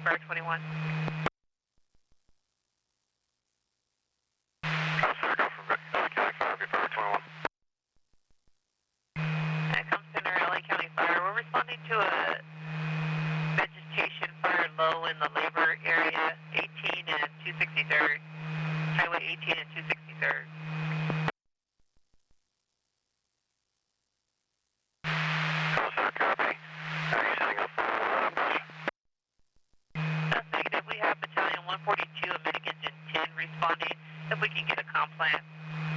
Fire 21. Come Center, LA County Fire. We're responding to a vegetation fire low in the labor area, 18 and 263rd. Highway 18 and 263rd. That's negative. We have Battalion 142 and Medic Engine 10 responding. If we can get a comp plan.